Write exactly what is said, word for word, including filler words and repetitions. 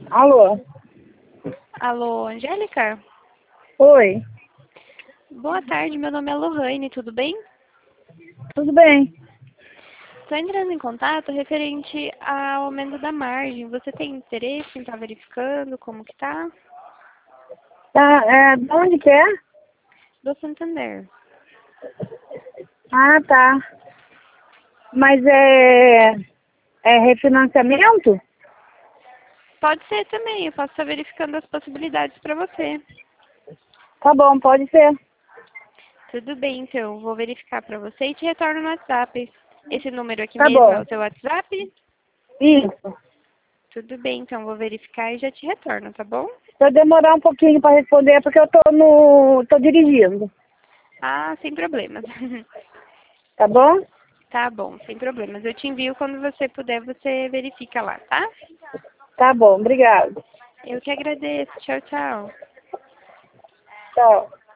Alô? Alô, Angélica? Oi, Boa tarde, meu nome é Lohane, tudo bem? tudo bem? Estou entrando em contato referente ao aumento da margem. Você tem interesse em estar verificando como que tá? Tá, é, de onde que é? Do Santander. Ah, tá. Mas é, é refinanciamento? Pode ser também, eu posso estar verificando as possibilidades para você. Tá bom, pode ser. Tudo bem, então, vou verificar para você e te retorno no WhatsApp. Esse número aqui Tá mesmo é bom. o seu WhatsApp? Isso. Tudo bem, então, vou verificar e já te retorno, tá bom? Se eu demorar um pouquinho para responder é porque eu tô no. tô dirigindo. Ah, sem problemas. Tá bom? Tá bom, sem problemas. Eu te envio quando você puder, você verifica lá, tá? Tá bom, obrigado. Eu que agradeço. Tchau, tchau. Tchau.